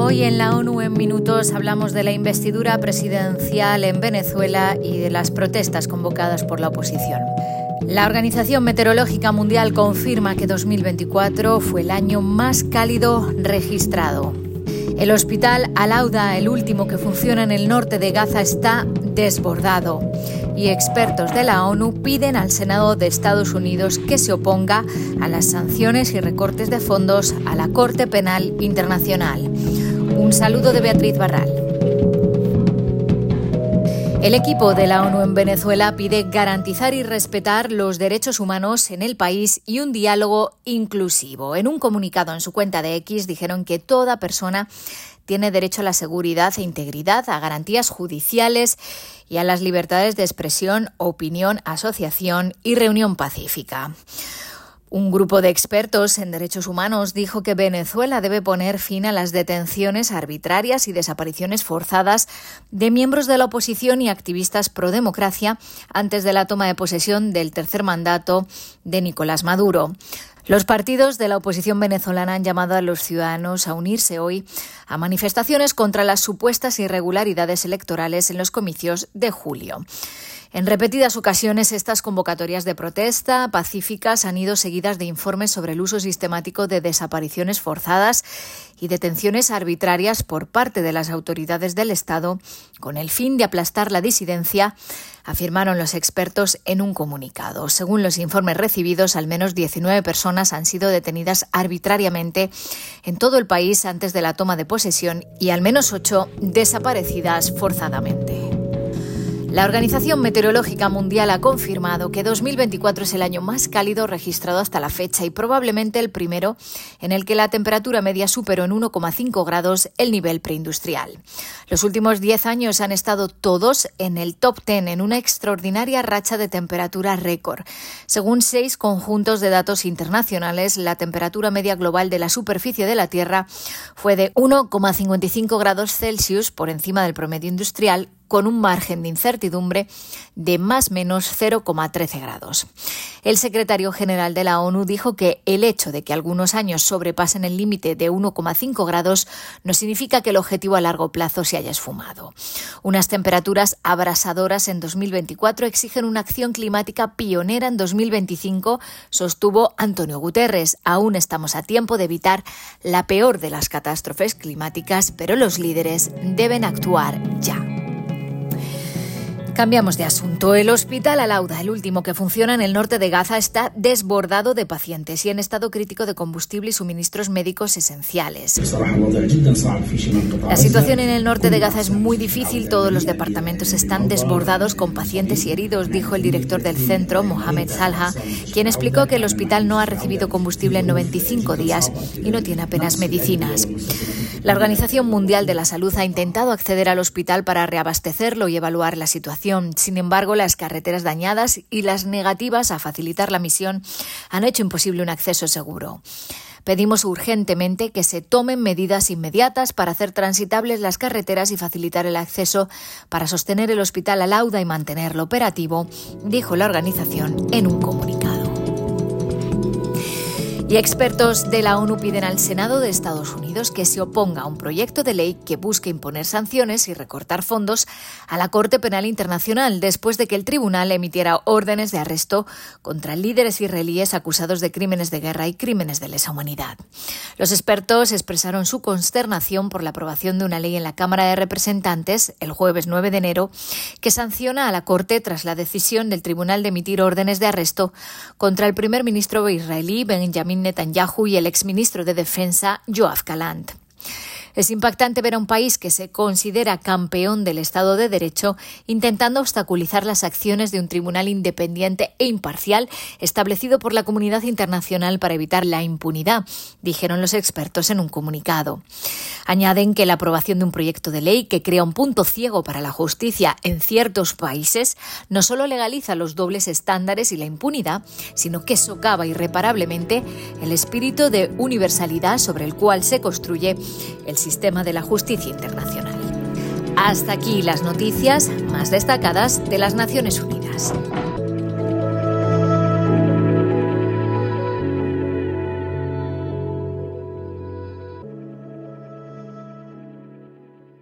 Hoy en la ONU en Minutos hablamos de la investidura presidencial en Venezuela y de las protestas convocadas por la oposición. La Organización Meteorológica Mundial confirma que 2024 fue el año más cálido registrado. El hospital Al-Auda, el último que funciona en el norte de Gaza, está desbordado. Y expertos de la ONU piden al Senado de Estados Unidos que se oponga a las sanciones y recortes de fondos a la Corte Penal Internacional. Un saludo de Beatriz Barral. El equipo de la ONU en Venezuela pide garantizar y respetar los derechos humanos en el país y un diálogo inclusivo. En un comunicado en su cuenta de X dijeron que toda persona tiene derecho a la seguridad e integridad, a garantías judiciales y a las libertades de expresión, opinión, asociación y reunión pacífica. Un grupo de expertos en derechos humanos dijo que Venezuela debe poner fin a las detenciones arbitrarias y desapariciones forzadas de miembros de la oposición y activistas pro democracia antes de la toma de posesión del tercer mandato de Nicolás Maduro. Los partidos de la oposición venezolana han llamado a los ciudadanos a unirse hoy a manifestaciones contra las supuestas irregularidades electorales en los comicios de julio. En repetidas ocasiones, estas convocatorias de protesta pacíficas han ido seguidas de informes sobre el uso sistemático de desapariciones forzadas y detenciones arbitrarias por parte de las autoridades del Estado con el fin de aplastar la disidencia, afirmaron los expertos en un comunicado. Según los informes recibidos, al menos 19 personas han sido detenidas arbitrariamente en todo el país antes de la toma de posesión y al menos 8 desaparecidas forzadamente. La Organización Meteorológica Mundial ha confirmado que 2024 es el año más cálido registrado hasta la fecha y probablemente el primero en el que la temperatura media superó en 1,5 grados el nivel preindustrial. Los últimos 10 años han estado todos en el top 10 en una extraordinaria racha de temperatura récord. Según 6 conjuntos de datos internacionales, la temperatura media global de la superficie de la Tierra fue de 1,55 grados Celsius por encima del promedio industrial, con un margen de incertidumbre de más o menos 0,13 grados. El secretario general de la ONU dijo que el hecho de que algunos años sobrepasen el límite de 1,5 grados no significa que el objetivo a largo plazo se haya esfumado. Unas temperaturas abrasadoras en 2024 exigen una acción climática pionera en 2025, sostuvo Antonio Guterres. Aún estamos a tiempo de evitar la peor de las catástrofes climáticas, pero los líderes deben actuar ya. Cambiamos de asunto. El hospital Al-Auda, el último que funciona en el norte de Gaza, está desbordado de pacientes y en estado crítico de combustible y suministros médicos esenciales. La situación en el norte de Gaza es muy difícil. Todos los departamentos están desbordados con pacientes y heridos, dijo el director del centro, Mohamed Salha, quien explicó que el hospital no ha recibido combustible en 95 días y no tiene apenas medicinas. La Organización Mundial de la Salud ha intentado acceder al hospital para reabastecerlo y evaluar la situación. Sin embargo, las carreteras dañadas y las negativas a facilitar la misión han hecho imposible un acceso seguro. Pedimos urgentemente que se tomen medidas inmediatas para hacer transitables las carreteras y facilitar el acceso para sostener el hospital Al-Auda y mantenerlo operativo, dijo la organización en un comunicado. Y expertos de la ONU piden al Senado de Estados Unidos que se oponga a un proyecto de ley que busque imponer sanciones y recortar fondos a la Corte Penal Internacional después de que el tribunal emitiera órdenes de arresto contra líderes israelíes acusados de crímenes de guerra y crímenes de lesa humanidad. Los expertos expresaron su consternación por la aprobación de una ley en la Cámara de Representantes el jueves 9 de enero que sanciona a la Corte tras la decisión del tribunal de emitir órdenes de arresto contra el primer ministro israelí Benjamin Netanyahu y el exministro de Defensa Yoav Gallant. Es impactante ver a un país que se considera campeón del Estado de Derecho intentando obstaculizar las acciones de un tribunal independiente e imparcial establecido por la comunidad internacional para evitar la impunidad, dijeron los expertos en un comunicado. Añaden que la aprobación de un proyecto de ley que crea un punto ciego para la justicia en ciertos países no solo legaliza los dobles estándares y la impunidad, sino que socava irreparablemente el espíritu de universalidad sobre el cual se construye el sistema de la justicia internacional. Hasta aquí las noticias más destacadas de las Naciones Unidas.